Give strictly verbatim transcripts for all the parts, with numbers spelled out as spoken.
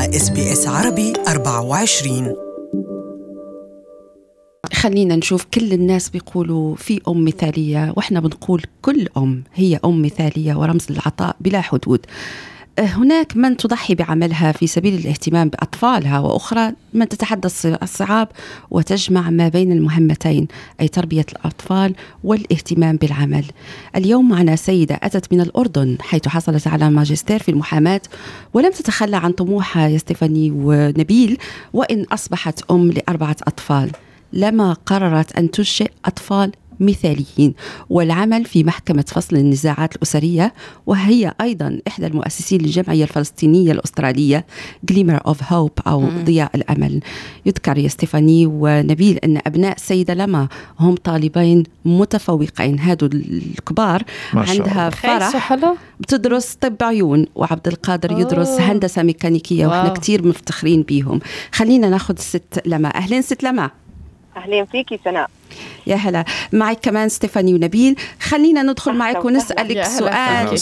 مع إس بي إس عربي أربعة وعشرين. خلينا نشوف، كل الناس بيقولوا في أم مثالية، وإحنا بنقول كل أم هي أم مثالية ورمز للعطاء بلا حدود. هناك من تضحي بعملها في سبيل الاهتمام بأطفالها، وأخرى من تتحدث الصعاب وتجمع ما بين المهمتين، أي تربية الأطفال والاهتمام بالعمل. اليوم معنا سيدة أتت من الأردن، حيث حصلت على ماجستير في المحاماة، ولم تتخلى عن طموحها يا ستيفاني ونبيل، وإن أصبحت أم لأربعة أطفال. لما قررت أن تنشئ أطفال مثاليين والعمل في محكمة فصل النزاعات الأسرية، وهي أيضا إحدى المؤسسين للجمعية الفلسطينية الأسترالية Glimmer of Hope أو ضياء الأمل. يذكر يا ستيفاني ونبيل أن أبناء السيدة لما هم طالبين متفوقين، هادو الكبار عندها فرح بتدرس طب عيون، وعبد القادر يدرس هندسة ميكانيكية، وإحنا كتير مفتخرين بيهم. خلينا ناخد الست لما. أهلين ست لما. أهلين فيكي سناء. يا هلا، معك كمان ستيفاني ونبيل. خلينا ندخل معك ونسألك سؤال.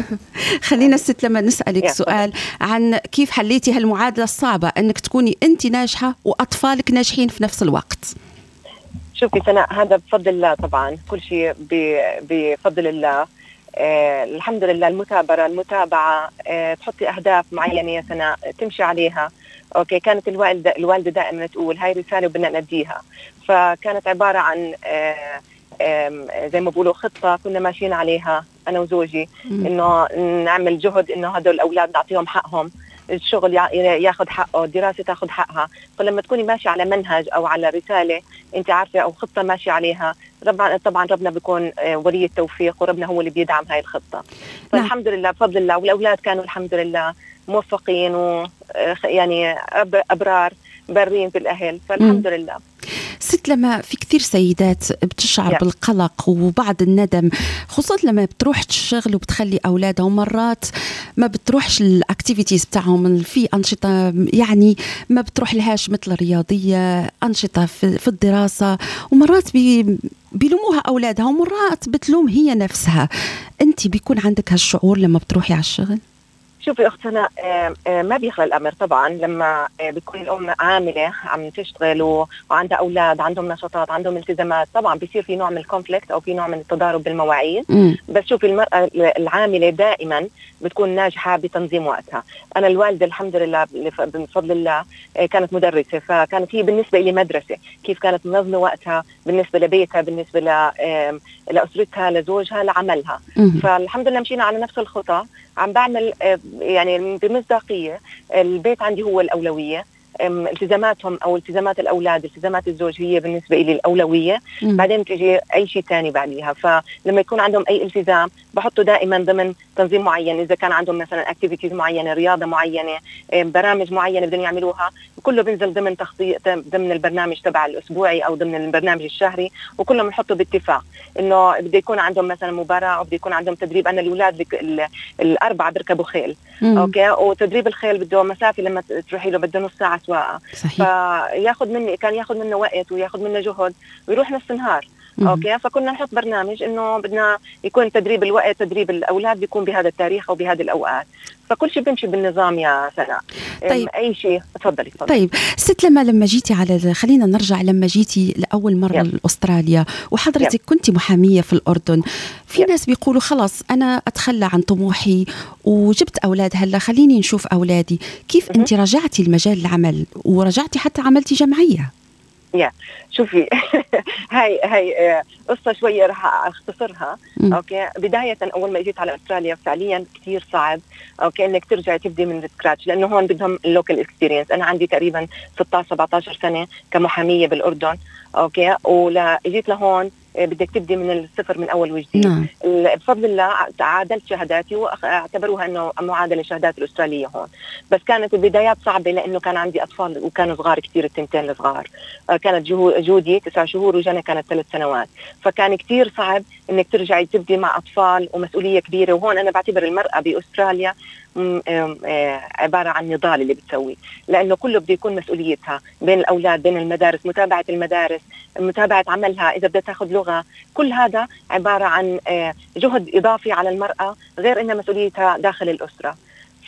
خلينا الست لما نسألك سؤال عن كيف حليتي هالمعادلة الصعبة أنك تكوني أنت ناجحة وأطفالك ناجحين في نفس الوقت. شوفي سناء، هذا بفضل الله طبعا، كل شيء بفضل الله. آه الحمد لله. المثابرة المتابعة، آه تحطي أهداف معينة يا سناء تمشي عليها. أوكي، كانت الوالدة الوالدة دائما تقول هاي رسالة وبدنا نديها، فكانت عبارة عن آه آه زي ما بقولوا خطة كنا ماشيين عليها أنا وزوجي، إنه نعمل جهد إنه هدول الأولاد نعطيهم حقهم، الشغل ياخذ حقه، الدراسة تاخذ حقها. فلما تكوني ماشي على منهج أو على رسالة أنت عارفة أو خطة ماشي عليها، طبعا طبعا ربنا بيكون ولي التوفيق، وربنا هو اللي بيدعم هاي الخطة. فالحمد لله بفضل الله، والأولاد كانوا الحمد لله موفقين ويعني أبرار بارين في الأهل، فالحمد م. لله. ست لما، في كثير سيدات بتشعر yeah. بالقلق وبعض الندم، خصوصا لما بتروح تشتغل وبتخلي أولادها، ومرات ما بتروحش الأكتيفيتيز بتاعهم، في أنشطة يعني ما بتروح لهاش مثل الرياضية، أنشطة في, في الدراسة، ومرات بي بيلوموها أولادها، ومرات بتلوم هي نفسها. أنت بيكون عندك هالشعور لما بتروحي على الشغل؟ شوفي أختنا، ما بيخلى الأمر طبعا لما بتكون الأم عاملة عم تشتغل وعندها أولاد عندهم نشاطات عندهم التزامات، طبعا بيصير في نوع من الكونفليكت أو في نوع من التضارب بالمواعيد. م. بس شوفي المرأة العاملة دائما بتكون ناجحة بتنظيم وقتها. أنا الوالدة الحمد لله بفضل الله كانت مدرسة، فكانت هي بالنسبة لي مدرسة، كيف كانت منظمة وقتها بالنسبة لبيتها، بالنسبة لأسرتها، لزوجها، لعملها. م. فالحمد لله مشينا على نفس الخطة، عم بعمل يعني بمصداقية. البيت عندي هو الأولوية، التزاماتهم أو التزامات الأولاد التزامات الزوج هي بالنسبة لي الأولوية، م. بعدين تجي أي شيء تاني بعديها. فلما يكون عندهم أي التزام بحطه دائما ضمن تنظيم معين، إذا كان عندهم مثلا أكتيفيتيز معينة، رياضة معينة، برامج معينة بدهم يعملوها، كله بنزل ضمن تخطيط ضمن البرنامج تبع الأسبوعي أو ضمن البرنامج الشهري، وكلهم بنحطه باتفاق إنه بده يكون عندهم مثلا مباراة أو بده يكون عندهم تدريب. أنا الأولاد الأربعة بركبوا خيل، م. أوكي، وتدريب الخيل بده مسافة، لما تروحي له بده نص ساعة سواقة، فياخذ مني كان ياخذ منه وقت وياخذ منه جهد ويروح نص نهار. اوكي، فكنا نحط برنامج انه بدنا يكون تدريب الوقت، تدريب الاولاد بيكون بهذا التاريخ او بهذه الاوقات، فكل شيء بيمشي بالنظام يا سناء. طيب. اي شيء تفضلي تفضلي. طيب ست لما، لما جيتي على خلينا نرجع لما جيتي لاول مره يب. لاستراليا، وحضرتك كنتي محاميه في الاردن، في يب. ناس بيقولوا خلاص انا اتخلى عن طموحي وجبت اولاد، هلا خليني نشوف اولادي. كيف انت رجعتي لمجال العمل ورجعتي حتى عملتي جمعيه؟ يا شوفي هاي هاي قصة شوية رح أختصرها. م. أوكي، بداية أول ما جيت على أستراليا فعليا كتير صعب، أوكي، إنك ترجعي تبدي من السكراتش، لأنه هون بدهم اللوكال إكسبيرينس. أنا عندي تقريبا ستة عشر سبعة عشر سنة كمحامية بالأردن، أوكي، ولا جيت لهون بدك تبدي من الصفر من أول وجديد. نعم. بفضل الله عادلت شهاداتي واعتبروها إنه معادلة شهادات الأسترالية هون، بس كانت البدايات صعبة لأنه كان عندي أطفال وكانوا صغار كتير، التنتين الصغار. كانت جودي تسع شهور وجانا كانت ثلاث سنوات، فكان كتير صعب إنك ترجعي تبدي مع أطفال ومسؤولية كبيرة. وهون أنا بعتبر المرأة بأستراليا عبارة عن نضال اللي بتسوي، لأنه كله بده يكون مسؤوليتها بين الأولاد، بين المدارس، متابعة المدارس، متابعة عملها، إذا بدها تاخذ لغة، كل هذا عبارة عن جهد إضافي على المرأة غير إنها مسؤوليتها داخل الأسرة.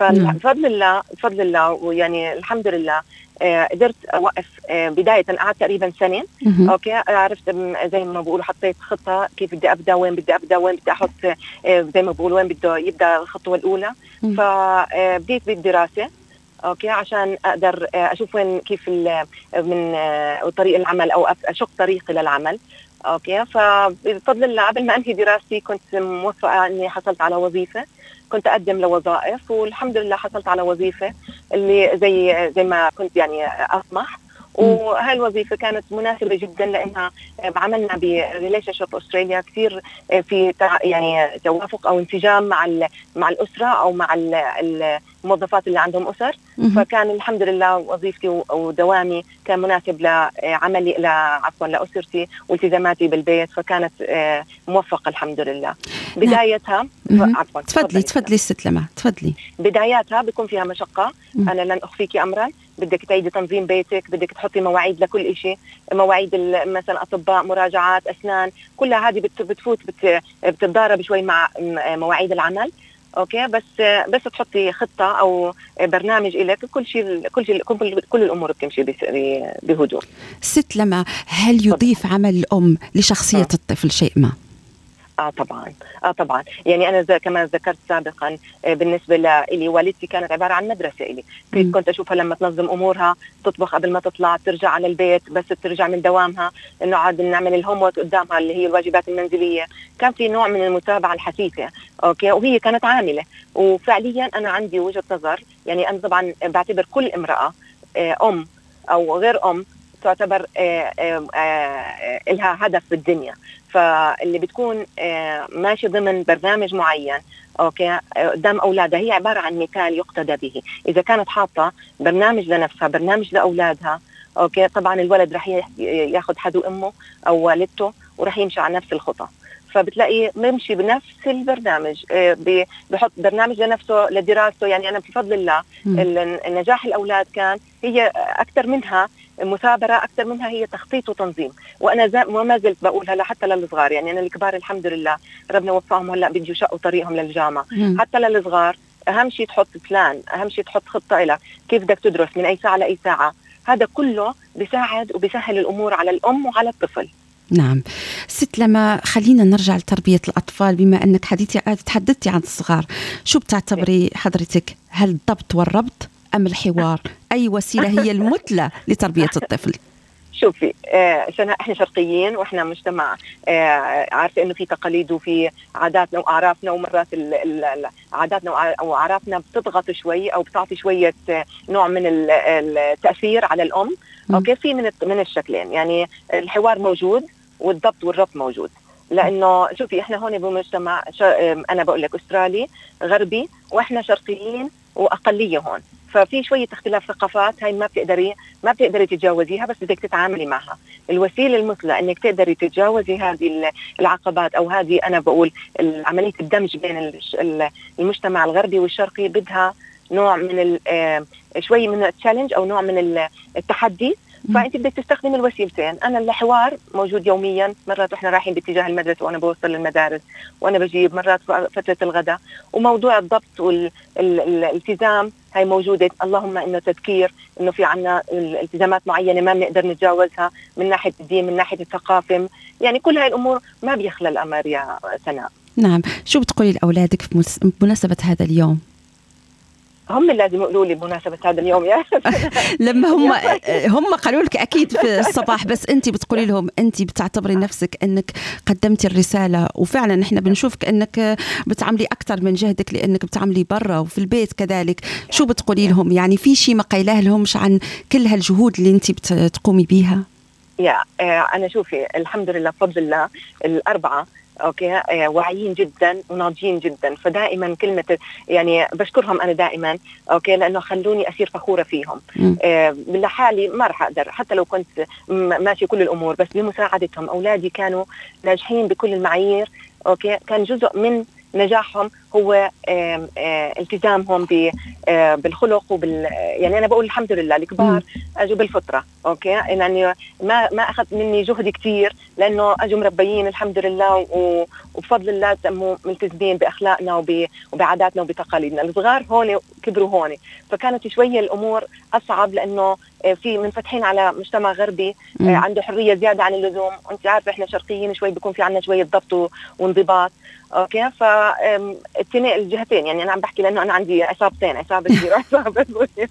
فبفضل الله بفضل الله ويعني الحمد لله آه قدرت اوقف. آه بدايه قعدت تقريبا سنه. مهم. اوكي عرفت زي ما بقولوا، حطيت خطه كيف بدي ابدا، وين بدي ابدا، وين بدي احط آه زي ما بقولوا وين بده يبدا الخطوه الاولى. مم. فبديت بالدراسه اوكي عشان اقدر آه اشوف وين كيف من آه طريق العمل او اشق طريقي للعمل. اوكي فبفضل الله قبل ما انهي دراستي كنت موفقه اني حصلت على وظيفه، كنت اقدم لوظائف والحمد لله حصلت على وظيفه اللي زي زي ما كنت يعني اطمح. وهاي الوظيفه كانت مناسبه جدا لانها عملنا بريليشن شيب استراليا كثير في يعني توافق او انسجام مع مع الاسره او مع الموظفات اللي عندهم اسر. فكان الحمد لله وظيفتي ودوامي كان مناسب لعملي ل عفوا لاسرتي والتزاماتي بالبيت، فكانت موفقه الحمد لله. بدايتها عفوا تفضلي تفضلي ست لما تفضلي. بداياتها بيكون فيها مشقه. مم. انا لن اخفيك امرا، بدك تعيدي تنظيم بيتك، بدك تحطي مواعيد لكل شيء، مواعيد مثلا اطباء، مراجعات، اسنان، كلها هذه بتفوت بتتضارب شوي مع مواعيد العمل. اوكي بس بس تحطي خطه او برنامج لك، كل شيء كل شيء كل, كل الامور بتمشي بهدوء. ست لما، هل يضيف عمل الام لشخصيه م. الطفل شيء ما؟ اه طبعا اه طبعا يعني انا زي كما ذكرت سابقا بالنسبه لي والدتي كانت عباره عن مدرسه لي. كيف كنت اشوفها لما تنظم امورها، تطبخ قبل ما تطلع، ترجع على البيت بس بترجع من دوامها نقعد نعمل الهوم ورك قدامها اللي هي الواجبات المنزليه. كان في نوع من المتابعه الحثيثه. اوكي وهي كانت عامله. وفعليا انا عندي وجهه نظر، يعني انا طبعا بعتبر كل امراه ام او غير ام تعتبر آآ آآ لها هدف في الدنيا. فاللي بتكون ماشي ضمن برنامج معين اوكي قدام اولادها هي عباره عن مثال يقتدى به. اذا كانت حاطه برنامج لنفسها، برنامج لاولادها، اوكي طبعا الولد رح ياخذ حذو امه او والدته ورح يمشي على نفس الخطى. فبتلاقيه بيمشي بنفس البرنامج، بحط برنامج لنفسه لدراسته. يعني انا بفضل الله النجاح الاولاد كان هي اكثر منها مثابرة، أكثر منها هي تخطيط وتنظيم. وأنا وما زلت بقولها حتى للصغار. يعني أنا الكبار الحمد لله ربنا وفقهم هلا بيجوا يشقوا طريقهم للجامعة. مم. حتى للصغار أهم شيء تحط بلان، أهم شيء تحط خطة لك كيف بدك تدرس من أي ساعة لأي ساعة. هذا كله بيساعد وبيسهل الأمور على الأم وعلى الطفل. نعم ست لما، خلينا نرجع لتربية الأطفال. بما أنك حديثي تحدثتي عن الصغار، شو بتعتبري حضرتك، هل الضبط والربط أم الحوار؟ أي وسيلة هي المثلى لتربية الطفل؟ شوفي عشان آه احنا شرقيين واحنا مجتمع آه عارفه انه في تقاليد وفي عاداتنا واعرافنا، ومرات ال ال عاداتنا واعرافنا بتضغط شوي او بتعطي شويه آه نوع من التاثير على الام. م. اوكي في من من الشكلين، يعني الحوار موجود والضبط والربط موجود. لانه شوفي احنا هون بمجتمع انا بقول لك استرالي غربي واحنا شرقيين واقليه هون، ففي شويه اختلاف ثقافات هاي ما بتقدري ما بتقدري تتجاوزيها، بس بدك تتعاملي معها. الوسيله المثلى انك تقدري تتجاوزي هذه العقبات او هذه انا بقول عمليه الدمج بين المجتمع الغربي والشرقي بدها نوع من شوي من التشالنج او نوع من التحدي. فانت بدك تستخدم الوسيلتين. انا الحوار موجود يوميا، مرات احنا رايحين باتجاه المدرسه وانا بوصل للمدارس وانا بجيب، مرات فتره الغداء. وموضوع الضبط والالتزام هاي موجوده، اللهم انه تذكير انه في عنا التزامات معينه ما بنقدر نتجاوزها من ناحيه الدين، من ناحيه الثقافه. يعني كل هاي الامور ما بيخلى الامر يا سناء. نعم، شو بتقولي لاولادك في مناسبه هذا اليوم؟ هم لازم يقولوا لي بمناسبة هذا اليوم يا لما هم هم قالوا لك أكيد في الصباح، بس أنت بتقولي لهم أنت بتعتبري نفسك أنك قدمتي الرسالة، وفعلا إحنا بنشوفك أنك بتعملي أكثر من جهدك لأنك بتعملي برا وفي البيت كذلك. شو بتقولي لهم؟ يعني في شيء ما قايله لهمش عن كل هالجهود اللي أنت بتقومي بيها؟ يا أنا شوفي الحمد لله بفضل الله الأربعة اوكي آه واعيين جدا وناضجين جدا. فدائما كلمه يعني بشكرهم انا دائما اوكي لانه خلوني اصير فخوره فيهم. آه لحالي ما راح اقدر حتى لو كنت ماشي كل الامور، بس بمساعدتهم اولادي كانوا ناجحين بكل المعايير. اوكي كان جزء من نجاحهم هو آه آه التزامهم بالخلق وبال يعني انا بقول الحمد لله الكبار اجوا بالفطره، اوكي، يعني ما ما اخذ مني جهد كثير، لانه اجوا مربيين الحمد لله، وبفضل الله تموا ملتزمين باخلاقنا وب... وبعاداتنا وبتقاليدنا. الصغار هون كبروا هون، فكانت شويه الامور اصعب، لانه في منفتحين على مجتمع غربي عنده حريه زياده عن اللزوم، وانت عارفه احنا شرقيين شوي بيكون في عندنا شويه ضبط وانضباط، اوكي. فالتنين الجهتين، يعني انا عم بحكي لانه انا عندي عصابتين، عصابه كبيره وعصابه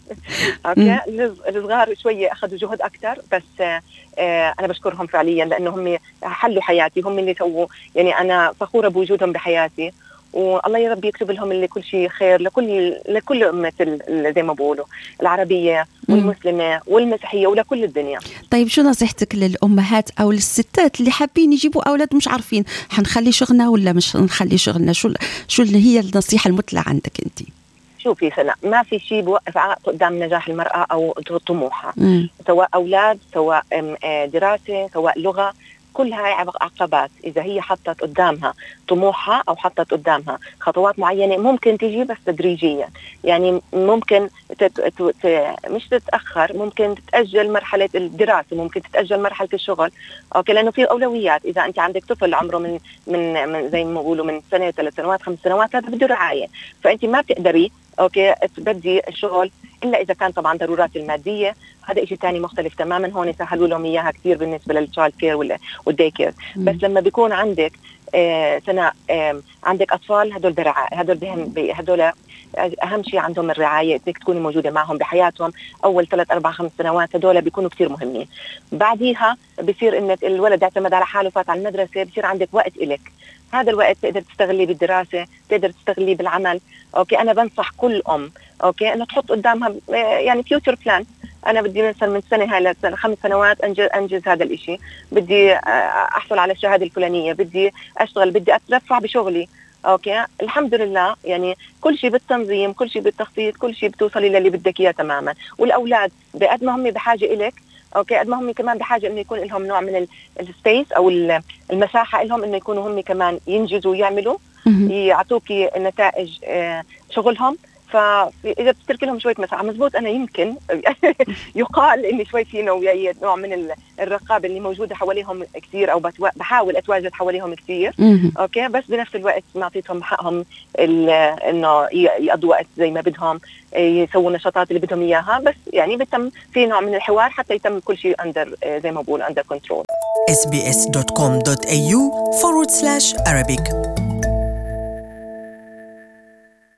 اوكي. الصغار شويه اخذوا جهد اكثر، بس آه انا بشكرهم فعليا، لانه هم حلوا حياتي، هم اللي سووا، يعني انا فخوره بوجودهم بحياتي، والله يا رب يكتب لهم اللي كل شيء خير لكل لكل أمة زي ما بقولوا العربية والمسلمة والمسيحية ولكل الدنيا. طيب شو نصيحتك للأمهات أو للستات اللي حابين يجيبوا أولاد مش عارفين حنخلي شغلنا ولا مش نخلي شغلنا؟ شو شو اللي هي النصيحة المثلى عندك أنت؟ شوفي سنة، ما في شيء بوقف عائق قدام نجاح المرأة أو طموحها، مم. سواء أولاد، سواء دراسة، سواء لغة، كل هاي عقبات. إذا هي حطت قدامها طموحها أو حطت قدامها خطوات معينة ممكن تيجي، بس تدريجيا، يعني ممكن تت... تت... مش تتأخر، ممكن تتأجل مرحلة الدراسة، ممكن تتأجل مرحلة الشغل، أوكي، لأنه في أولويات. إذا أنت عندك طفل عمره من من, من زي ما بيقولوا من سنة ثلاث سنوات خمس سنوات، هذا بده رعاية، فأنت ما بتقدري اوكي تبدي الشغل الا اذا كان طبعا ضرورات الماديه، هذا شيء ثاني مختلف تماما. هون سهلوا لهم اياها كثير بالنسبه للتشايلد كير والداي كير. بس لما بيكون عندك آه سنة آه عندك اطفال، هدول برعايه، هدول بهم هدول اهم شيء عندهم الرعايه، انك تكوني موجوده معهم بحياتهم اول ثلاث اربع خمس سنوات، هدول بيكونوا كثير مهمين. بعديها بصير انك الولد يعتمد على حاله، فات على المدرسه، بصير عندك وقت إلك، هذا الوقت تقدر تستغليه بالدراسة، تقدر تستغليه بالعمل، أوكي. أنا بنصح كل أم، أوكي، إنه تحط قدامها يعني فيوتشر بلان. أنا بدي مثلا من سنة هاي لخمس سنوات أنجز, أنجز هذا الإشي، بدي أحصل على الشهادة الفلانية، بدي أشتغل، بدي أترفع بشغلي، أوكي. الحمد لله، يعني كل شيء بالتنظيم، كل شيء بالتخطيط، كل شيء بتوصلي للي بدك إياه تماما. والأولاد بقد ما هم بحاجة إلك، اوكي، قد ما هم كمان بحاجه انه يكون لهم نوع من السبيس او المساحه لهم انه يكونوا هم كمان ينجزوا ويعملوا، يعطوكي نتائج شغلهم. فاذا بتترك لهم شويه مساحه، مزبوط، انا يمكن يقال اني شوي في نوعيه نوع من الرقابه اللي موجوده حواليهم كثير، او بحاول اتواجد حواليهم كثير، اوكي، بس بنفس الوقت ما اعطيتهم حقهم انه يقضوا وقت زي ما بدهم، يسووا النشاطات اللي بدهم اياها، بس يعني بتم في نوع من الحوار حتى يتم كل شيء اندر زي ما بقول اندر كنترول. إس بي إس دوت كوم دوت إيه يو forward slash Arabic